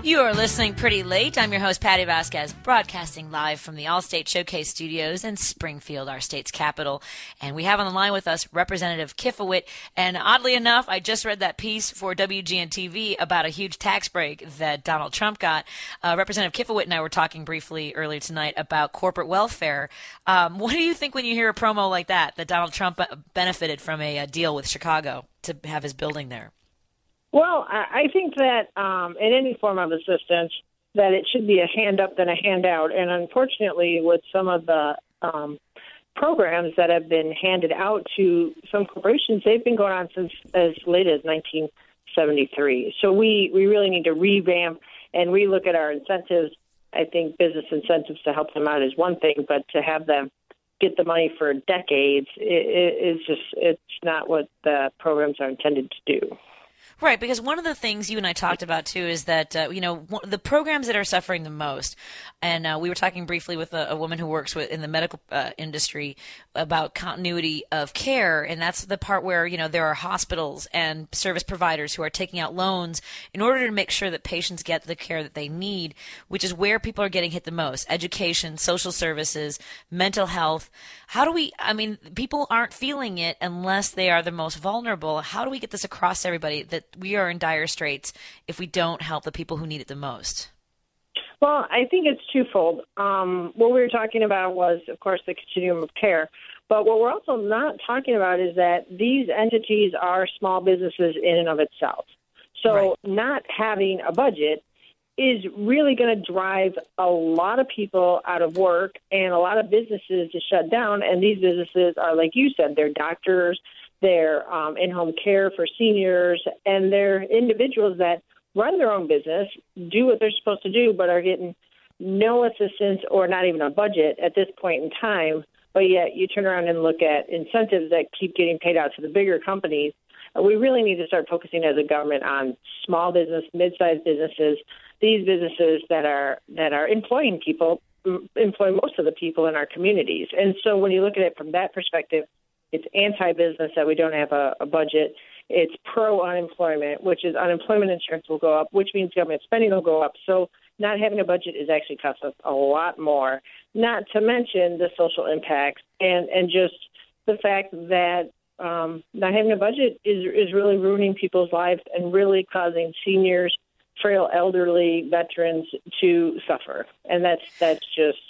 You are listening Pretty Late. I'm your host, Patty Vasquez, broadcasting live from the Allstate Showcase Studios in Springfield, our state's capital. And we have on the line with us Representative Kifowit. And oddly enough, I just read that piece for WGN-TV about a huge tax break that Donald Trump got. Representative Kifowit and I were talking briefly earlier tonight about corporate welfare. What do you think when you hear a promo like that Donald Trump benefited from a deal with Chicago to have his building there? Well, I think that in any form of assistance, that it should be a hand up than a handout. And unfortunately, with some of the programs that have been handed out to some corporations, they've been going on since as late as 1973. So we really need to revamp and relook at our incentives. I think business incentives to help them out is one thing, but to have them get the money for decades it's not what the programs are intended to do. Right, because one of the things you and I talked about, too, is that, the programs that are suffering the most, and we were talking briefly with a woman who works in the medical industry about continuity of care, and that's the part where, there are hospitals and service providers who are taking out loans in order to make sure that patients get the care that they need, which is where people are getting hit the most: education, social services, mental health. People aren't feeling it unless they are the most vulnerable. How do we get this across to everybody that we are in dire straits if we don't help the people who need it the most? Well, I think it's twofold. What we were talking about was, of course, the continuum of care. But what we're also not talking about is that these entities are small businesses in and of itself. So Not having a budget is really going to drive a lot of people out of work and a lot of businesses to shut down. And these businesses are, like you said, they're doctors, they're in-home care for seniors, and they're individuals that run their own business, do what they're supposed to do, but are getting no assistance or not even a budget at this point in time. But yet you turn around and look at incentives that keep getting paid out to the bigger companies. We really need to start focusing as a government on small business, mid-sized businesses, these businesses that are employing people, employ most of the people in our communities. And so when you look at it from that perspective, it's anti-business that we don't have a budget. It's pro-unemployment, which is unemployment insurance will go up, which means government spending will go up. So not having a budget is actually cost us a lot more, not to mention the social impacts and just the fact that not having a budget is really ruining people's lives and really causing seniors, frail, elderly, veterans to suffer. And that's just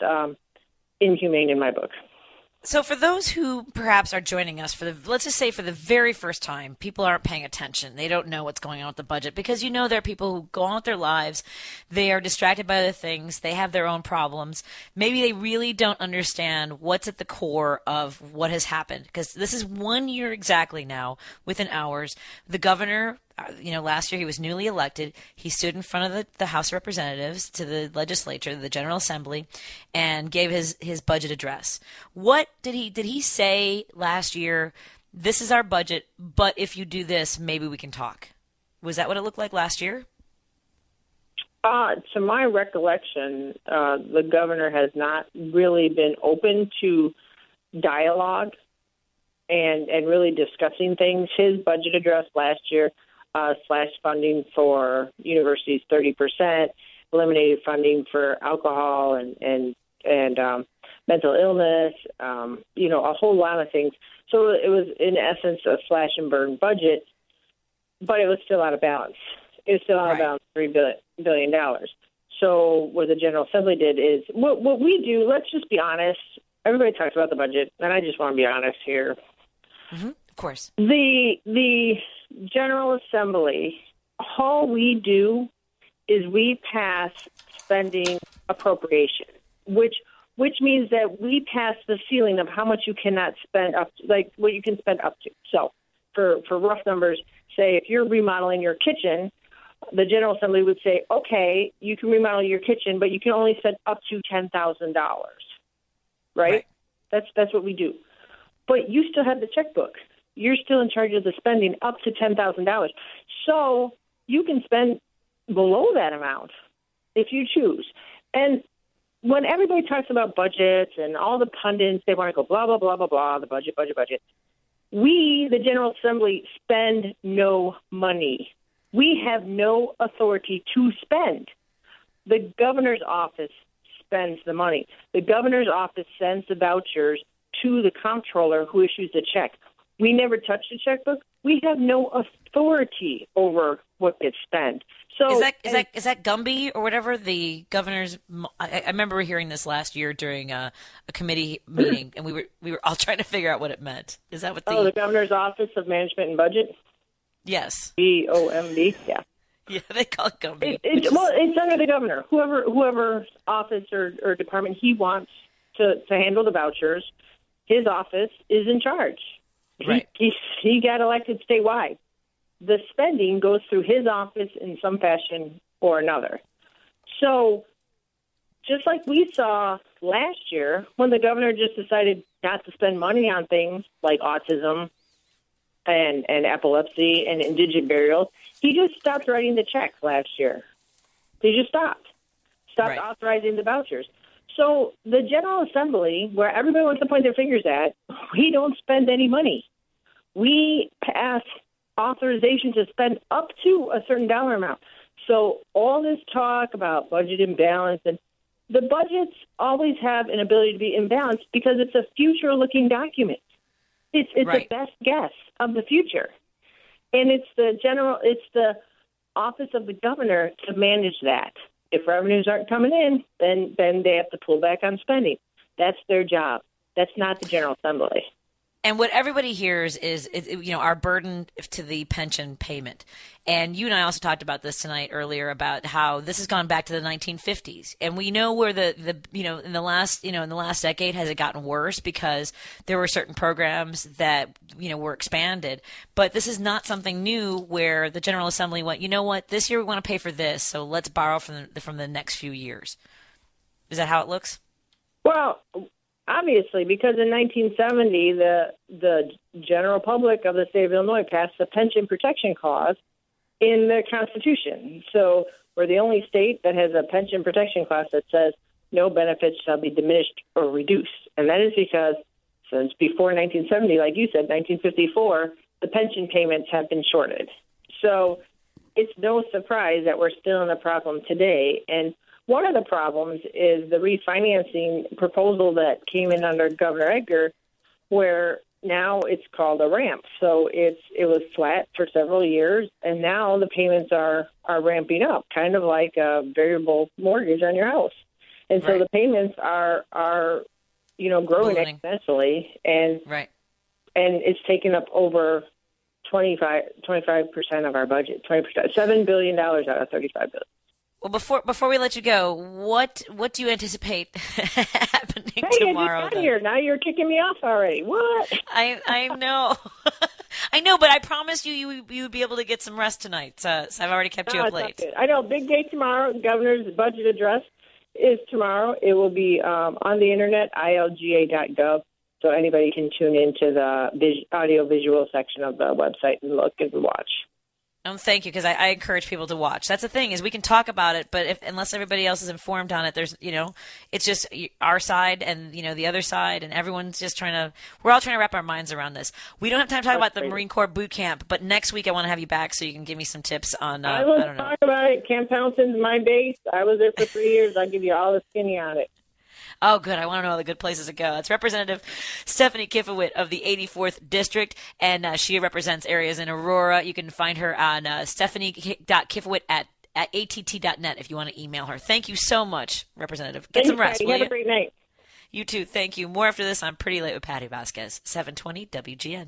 inhumane in my book. So for those who perhaps are joining us let's just say for the very first time, people aren't paying attention. They don't know what's going on with the budget because there are people who go on with their lives. They are distracted by other things. They have their own problems. Maybe they really don't understand what's at the core of what has happened, because this is 1 year exactly now, within hours. The governor, last year he was newly elected. He stood in front of the House of Representatives to the legislature, the General Assembly, and gave his budget address. What did he say last year? This is our budget, but if you do this, maybe we can talk. Was that what it looked like last year? To my recollection, the governor has not really been open to dialogue and really discussing things. His budget address last year slashed funding for universities 30%, eliminated funding for alcohol and mental illness, a whole lot of things. So it was, in essence, a slash and burn budget, but it was still out of balance. It was still out of balance, $3 billion. So what the General Assembly did is, what we do, let's just be honest. Everybody talks about the budget, and I just want to be honest here. Mm-hmm. Of course. The General Assembly, all we do is we pass spending appropriation, which means that we pass the ceiling of how much you cannot spend up to, like what you can spend up to. So for rough numbers, say if you're remodeling your kitchen, the General Assembly would say, okay, you can remodel your kitchen, but you can only spend up to $10,000, right? That's what we do. But you still have the checkbook. You're still in charge of the spending up to $10,000. So you can spend below that amount if you choose. And when everybody talks about budgets and all the pundits, they want to go blah, blah, blah, blah, blah, the budget. We, the General Assembly, spend no money. We have no authority to spend. The governor's office spends the money. The governor's office sends the vouchers to the comptroller who issues the check. We never touch the checkbook. We have no authority over what gets spent. So is that Gumby or whatever the governor's? I remember hearing this last year during a committee meeting, and we were all trying to figure out what it meant. Is that what the governor's office of management and budget? Yes. GOMB. Yeah. Yeah, they call it Gumby. It's under the governor. Whoever office or department he wants to handle the vouchers, his office is in charge. Right. He got elected statewide. The spending goes through his office in some fashion or another. So just like we saw last year when the governor just decided not to spend money on things like autism and epilepsy and indigent burials, he just stopped writing the checks last year. He just stopped right. authorizing the vouchers. So the General Assembly, where everybody wants to point their fingers at, we don't spend any money. We pass authorization to spend up to a certain dollar amount. So all this talk about budget imbalance, and the budgets always have an ability to be imbalanced because it's a future-looking document. It's right. the best guess of the future, and it's the office of the governor to manage that. If revenues aren't coming in, then they have to pull back on spending. That's their job. That's not the General Assembly. And what everybody hears is, our burden to the pension payment. And you and I also talked about this tonight earlier about how this has gone back to the 1950s. And we know where in the last decade has it gotten worse because there were certain programs that, were expanded. But this is not something new where the General Assembly went, you know what, this year we want to pay for this, so let's borrow from the next few years. Is that how it looks? Well, obviously, because in 1970, the general public of the state of Illinois passed the Pension Protection Clause in the Constitution. So we're the only state that has a pension protection clause that says no benefits shall be diminished or reduced. And that is because since before 1970, like you said, 1954, the pension payments have been shorted. So it's no surprise that we're still in a problem today. And one of the problems is the refinancing proposal that came in under Governor Edgar, where now it's called a ramp. So it was flat for several years, and now the payments are ramping up, kind of like a variable mortgage on your house. And so the payments are growing exponentially, and right. And it's taken up over 25% of our budget, 20%, $7 billion out of $35 billion. Well, before we let you go, what do you anticipate happening tomorrow? I just got here. Now you're kicking me off already. What? I know. I know, but I promised you would be able to get some rest tonight. So I've already kept you up late. I know. Big day tomorrow. The governor's budget address is tomorrow. It will be on the internet, ilga.gov, so anybody can tune into the audio-visual section of the website and look and watch. Thank you, because I encourage people to watch. That's the thing, is we can talk about it, but unless everybody else is informed on it, there's, it's just our side and, the other side, and everyone's just we're all trying to wrap our minds around this. We don't have time to talk about the Marine Corps boot camp, but next week I want to have you back so you can give me some tips on, I don't know. Talk about it. Camp Townsend's my base. I was there for 3 years. I'll give you all the skinny on it. Oh, good. I want to know all the good places to go. It's Representative Stephanie Kifowit of the 84th District, and she represents areas in Aurora. You can find her on stephanie.kifowit at att.net if you want to email her. Thank you so much, Representative. Get some rest, will you? Have a great night. You too. Thank you. More after this on Pretty Late with Patty Vasquez, 720 WGN.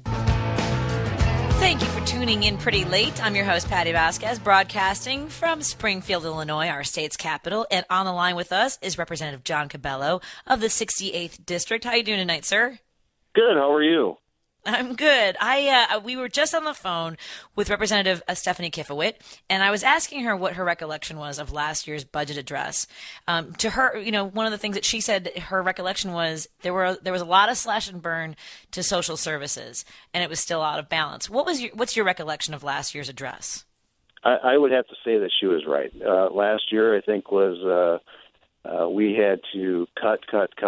Thank you for tuning in Pretty Late. I'm your host, Patty Vasquez, broadcasting from Springfield, Illinois, our state's capital. And on the line with us is Representative John Cabello of the 68th District. How are you doing tonight, sir? Good. How are you? I'm good. We were just on the phone with Representative Stephanie Kifowit, and I was asking her what her recollection was of last year's budget address. To her, one of the things that she said her recollection was there was a lot of slash and burn to social services, and it was still out of balance. What's your recollection of last year's address? I would have to say that she was right. Last year, I think, was we had to cut.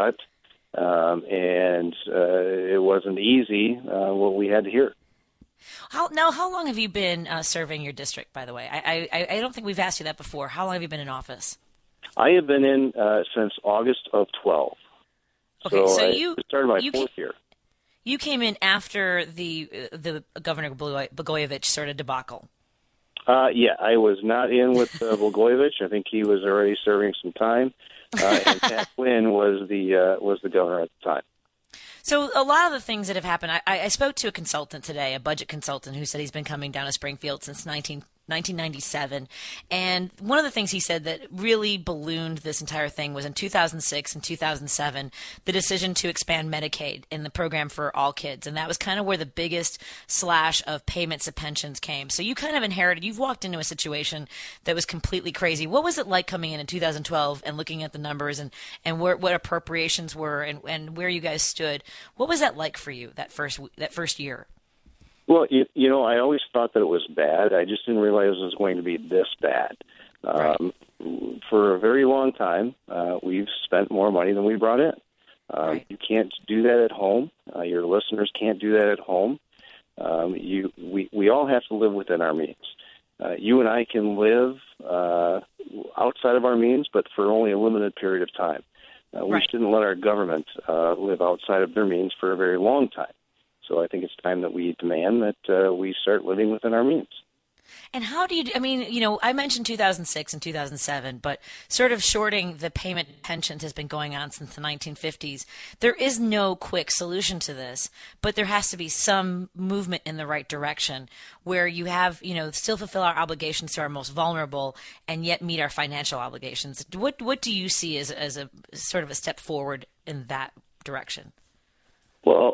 And it wasn't easy, what we had to hear. How long have you been serving your district, by the way? I don't think we've asked you that before. How long have you been in office? I have been in since August of 12. Okay, so I you started my fourth year. You came in after the Governor Blagojevich sort of debacle. Yeah, I was not in with Blagojevich. I think he was already serving some time, and Pat Quinn was the governor at the time. So a lot of the things that have happened, I spoke to a consultant today, a budget consultant, who said he's been coming down to Springfield since 1997. And one of the things he said that really ballooned this entire thing was in 2006 and 2007, the decision to expand Medicaid in the program for all kids. And that was kind of where the biggest slash of payments of pensions came. So you kind of you've walked into a situation that was completely crazy. What was it like coming in 2012 and looking at the numbers and what appropriations were and where you guys stood? What was that like for you that first year? Well, I always thought that it was bad. I just didn't realize it was going to be this bad. Right. For a very long time, we've spent more money than we brought in. Right. You can't do that at home. Your listeners can't do that at home. We all have to live within our means. You and I can live outside of our means, but for only a limited period of time. We shouldn't let our government live outside of their means for a very long time. So I think it's time that we demand that we start living within our means. And how do you, I mentioned 2006 and 2007, but sort of shorting the payment pensions has been going on since the 1950s. There is no quick solution to this, but there has to be some movement in the right direction where you have, still fulfill our obligations to our most vulnerable and yet meet our financial obligations. What do you see as a sort of a step forward in that direction? Well,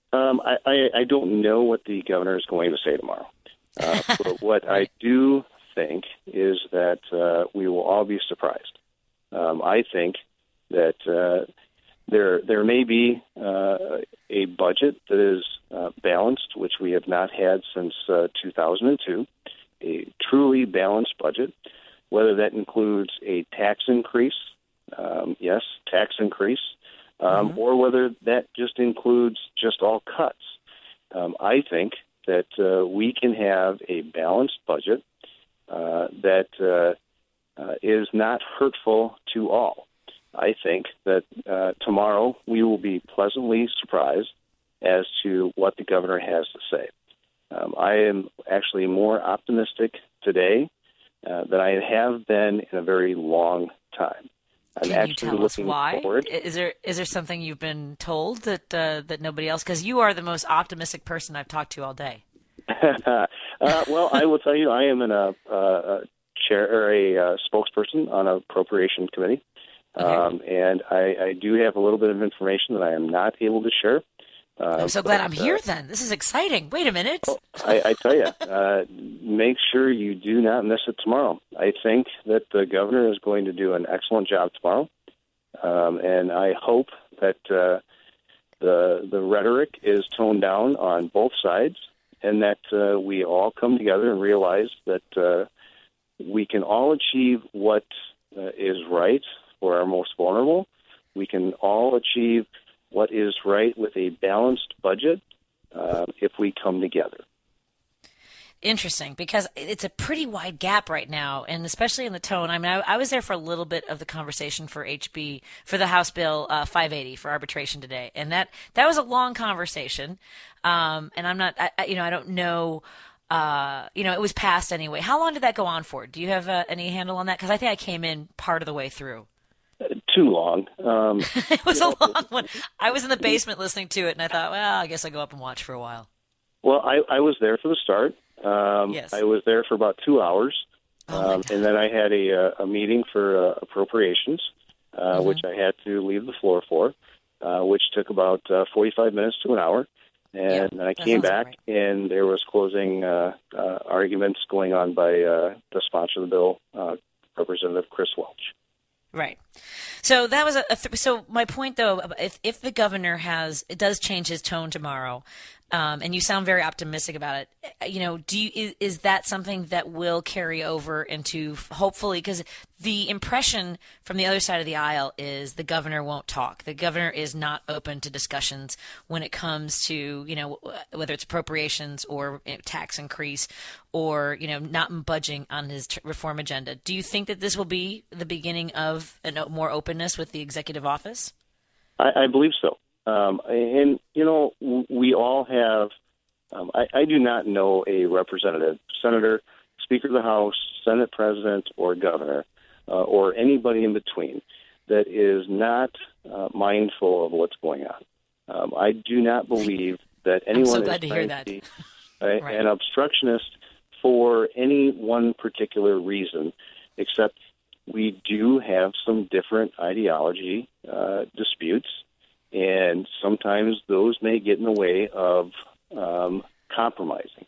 I don't know what the governor is going to say tomorrow. But what I do think is that we will all be surprised. I think that there may be a budget that is balanced, which we have not had since 2002, a truly balanced budget, whether that includes a tax increase, yes, tax increase, or whether that just includes just all cuts. I think that we can have a balanced budget that is not hurtful to all. I think that tomorrow we will be pleasantly surprised as to what the governor has to say. I am actually more optimistic today than I have been in a very long time. Can you tell us why? Forward. Is there something you've been told that nobody else? Because you are the most optimistic person I've talked to all day. Well, I will tell you, I am in a chair or a spokesperson on a appropriation committee, and I do have a little bit of information that I am not able to share. I'm so glad I'm here. Then this is exciting. Wait a minute. Well, I tell you, make sure you do not miss it tomorrow. I think that the governor is going to do an excellent job tomorrow, and I hope that the rhetoric is toned down on both sides, and that we all come together and realize that we can all achieve what is right for our most vulnerable. We can all achieve what is right with a balanced budget if we come together. Interesting, because it's a pretty wide gap right now, and especially in the tone. I mean, I was there for a little bit of the conversation for the House Bill 580 for arbitration today, and that was a long conversation. And I'm not, I don't know. It was passed anyway. How long did that go on for? Do you have any handle on that? Because I think I came in part of the way through. Too long. It was a long one. I was in the basement listening to it, and I thought, well, I guess I'll go up and watch for a while. Well, I was there for the start. Yes. I was there for about 2 hours, and then I had a meeting for appropriations, which I had to leave the floor for, which took about 45 minutes to an hour. And then I came back, and there was closing arguments going on by the sponsor of the bill, Representative Chris Welch. Right. So that was so my point though, if the governor does change his tone tomorrow, and you sound very optimistic about it, is that something that will carry over into hopefully, because the impression from the other side of the aisle is the governor won't talk. The governor is not open to discussions when it comes to, whether it's appropriations or tax increase or, not budging on his reform agenda. Do you think that this will be the beginning of more openness with the executive office? I believe so. And, we all have, I do not know a representative, senator, Speaker of the House, Senate President, or governor, or anybody in between that is not mindful of what's going on. I do not believe that anyone is trying to be an obstructionist for any one particular reason, except we do have some different ideology disputes. And sometimes those may get in the way of compromising.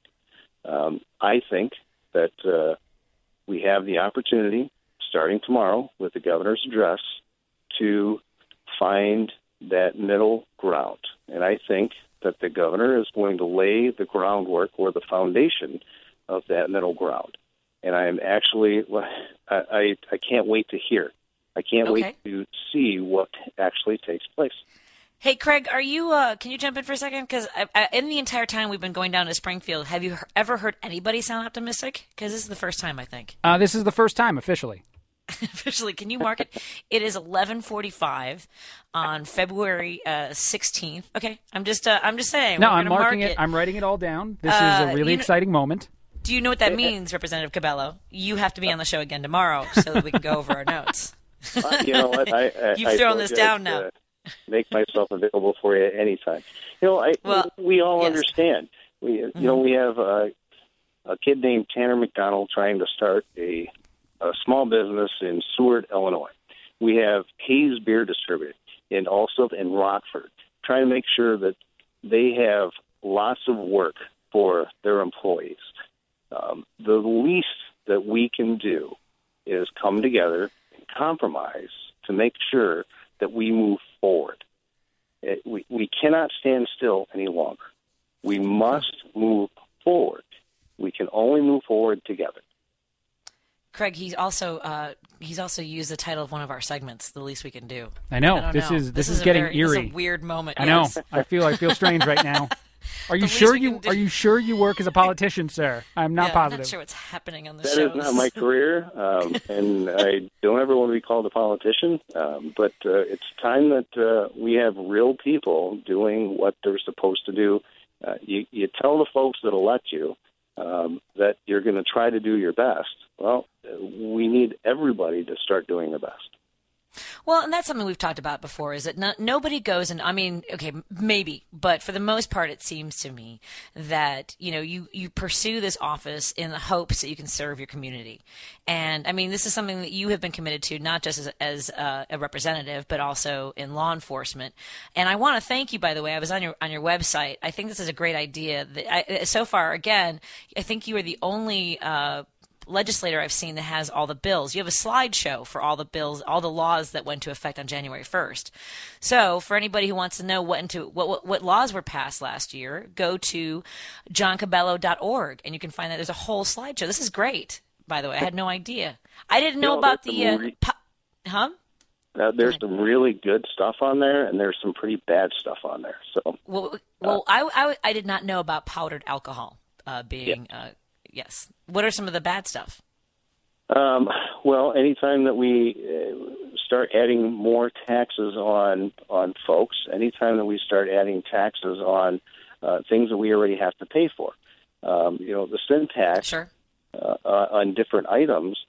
I think that we have the opportunity, starting tomorrow with the governor's address, to find that middle ground. And I think that the governor is going to lay the groundwork or the foundation of that middle ground. And I am actually, I can't wait to hear. I can't wait to see what actually takes place. Hey, Craig, are you? Can you jump in for a second? Because in the entire time we've been going down to Springfield, have you ever heard anybody sound optimistic? Because this is the first time, I think. This is the first time, officially. Officially, can you mark it? It is 11:45 on February 16th. Okay, I'm just saying. No, I'm marking it. I'm writing it all down. This is a really exciting moment. Do you know what that means, Representative Cabello? You have to be on the show again tomorrow so that we can go over our notes. You know what? You've thrown this down now. Make myself available for you at any time. We all understand. We have a kid named Tanner McDonald trying to start a small business in Seward, Illinois. We have Hayes Beer Distributing in Alsop and Rockford, trying to make sure that they have lots of work for their employees. The least that we can do is come together and compromise to make sure that we move forward. We cannot stand still any longer. We must move forward. We can only move forward together. Craig, he's also used the title of one of our segments, "The Least We Can Do." I know. This is getting eerie. This is a weird moment. I know. I feel strange right now. Are you sure you work as a politician, sir? I'm not positive. I'm not sure what's happening on the show. That is not my career, and I don't ever want to be called a politician. But it's time that we have real people doing what they're supposed to do. You tell the folks that elect you that you're going to try to do your best. Well, we need everybody to start doing their best. Well, and that's something we've talked about before, is that nobody goes and, I mean, okay, maybe, but for the most part, it seems to me that, you pursue this office in the hopes that you can serve your community. And, I mean, this is something that you have been committed to, not just as a representative, but also in law enforcement. And I want to thank you, by the way. I was on your website. I think this is a great idea. So far, again, I think you are the only legislator I've seen that has all the bills. You have a slideshow for all the bills, all the laws that went into effect on January 1st. So for anybody who wants to know what laws were passed last year, go to johncabello.org and you can find that there's a whole slideshow. This is great, by the way. I had no idea. I didn't know about the there's some really good stuff on there, and there's some pretty bad stuff on there. So I did not know about powdered alcohol being yes. What are some of the bad stuff? Well, anytime that we start adding more taxes on folks, anytime that we start adding taxes on things that we already have to pay for, the sin tax on different items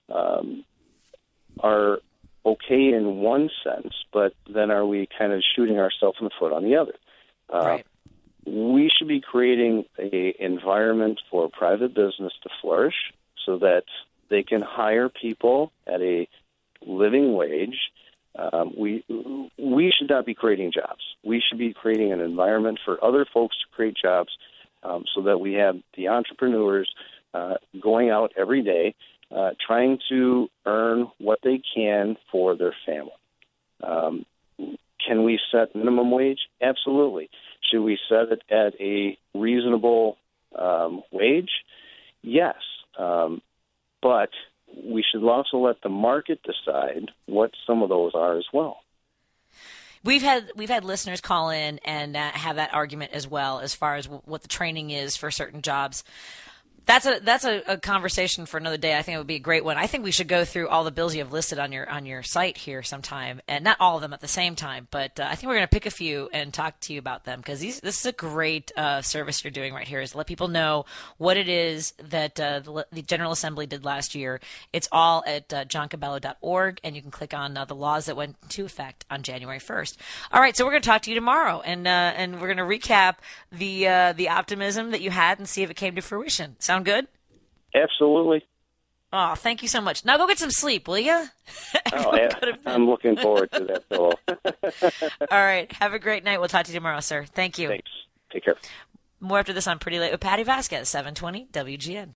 are okay in one sense, but then are we kind of shooting ourselves in the foot on the other? Right. We should be creating an environment for private business to flourish so that they can hire people at a living wage. We should not be creating jobs. We should be creating an environment for other folks to create jobs so that we have the entrepreneurs going out every day trying to earn what they can for their family. Can we set minimum wage? Absolutely. Should we set it at a reasonable wage? Yes. But we should also let the market decide what some of those are as well. We've had listeners call in and have that argument as well, as far as what the training is for certain jobs. That's a conversation for another day. I think it would be a great one. I think we should go through all the bills you have listed on your site here sometime, and not all of them at the same time. But I think we're going to pick a few and talk to you about them, because this is a great service you're doing right here, is to let people know what it is that the General Assembly did last year. It's all at johncabello.org, and you can click on the laws that went into effect on January 1st. All right, so we're going to talk to you tomorrow, and we're going to recap the optimism that you had and see if it came to fruition. Sound good? Absolutely. Oh, thank you so much. Now go get some sleep, will you? I'm looking forward to that, Phil. All right. Have a great night. We'll talk to you tomorrow, sir. Thank you. Thanks. Take care. More after this on Pretty Late with Patty Vasquez, 720 WGN.